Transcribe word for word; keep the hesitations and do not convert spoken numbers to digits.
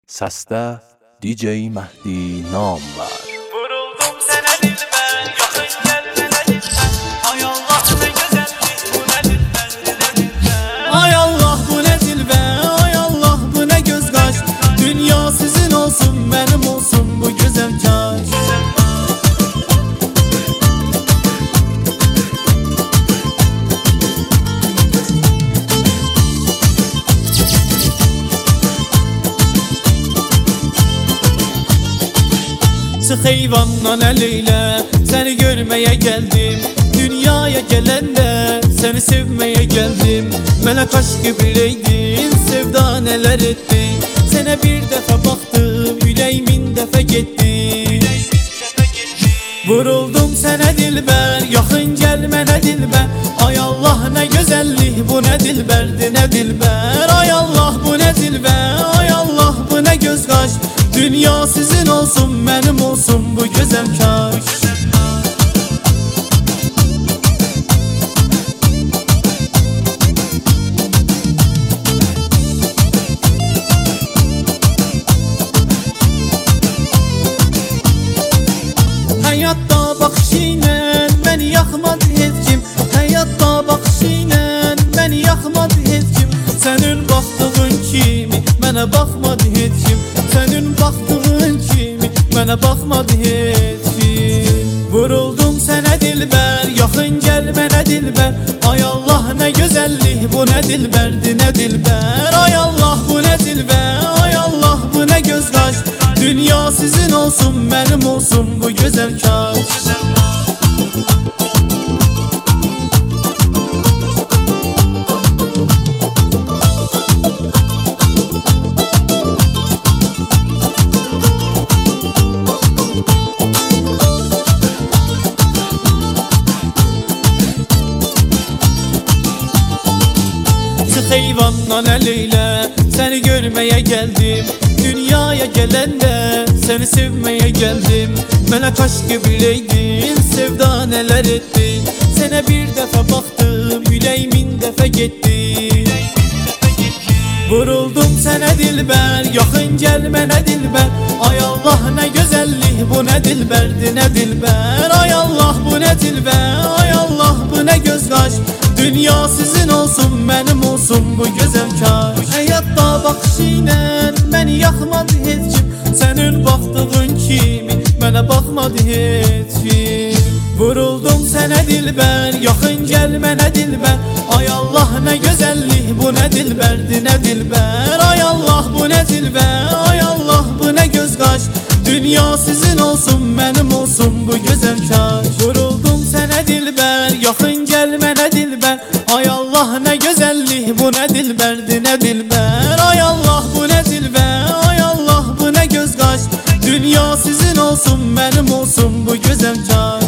Səsdə D J Mehdi Namvar. Vuruldum sənə dilbər, yaxın gəl mənə dilbər. Ay Allah nə gözəllik, bu nə dilbər, nə dilbər. Ay Allah bu nə dilbər, ay Allah bu nə göz qaş. Dünya sizin olsun, mənim olsun bu gözəl kaş. Sıx heyvandan əl-eylə, səni görməyə gəldim. Dünyaya gələndə səni sevməyə gəldim. Mənə kaş qibləydin, sevda nələr etdin. Sənə bir dəfə baxdım, ürəyimin dəfə getdi. Vuruldum sənə dilbər, yaxın gəl mənə dilbər. Ay Allah nə gözəllik, bu nə dilbərdir, nə dilbər. Ay Allah bu nə dilbər, ay Allah bu nə göz qaş. Dünya sizin olsun, mənim olsun bu gözəl kaş. Həyatda baxışı ilə məni yaxmadı heç kim. Həyatda baxışı ilə məni yaxmadı heç kim. Sənin baxdığın kimi mənə baxmadı heç kim. Sənin baxdığın kimi mənə baxmadı heç kim. Vuruldum sənə dilbər, yaxın gəl mənə dilbər. Ay Allah nə gözəllik, bu nə dilbərdir, nə dilbər. Ay Allah bu nə dilbər, ay Allah bu nə göz qaş. Dünya sizin olsun, mənim olsun bu gözəl kaş. Heyvandan əl-eylə, səni görməyə gəldim. Dünyaya gələndə səni sevməyə gəldim. Mənə kaş qibləydin, sevda nələr etdin. Sənə bir dəfə baxdım, ürəyimin dəfə getdi. Vuruldum sənə dilbər, yaxın gəl mənə dilbər. Ay Allah nə gözəllik, bu nə dilbərdir, nə dilbər. Ay Allah bu nə dilbər, ay Allah bu nə göz qaş. Dünya sizin olsun, mənim olsun bu gözəl kaş. Həyatda baxışı ilə məni yaxmadı heç kim. Sənin baxdığın kimi mənə baxmadı heç kim. Vuruldum sənə dilbər, yaxın gəl mənə dilbər. Ay Allah nə gözəllik, bu nə dilbərdir, nə dilbər. Ay Allah bu nə dilbər, ay Allah bu nə göz qaş. Dünya sizin olsun, mənim olsun bu gözəl kaş. Vuruldum sənə dilbər, yaxın gəl mənə dilbər. Ay Allah nə gözəllik, bu nə dilbərdir, nə dilbər. Ay Allah bu nə dilbər, ay Allah bu nə göz qaş. Dünya sizin olsun, mənim olsun bu gözəl kaş.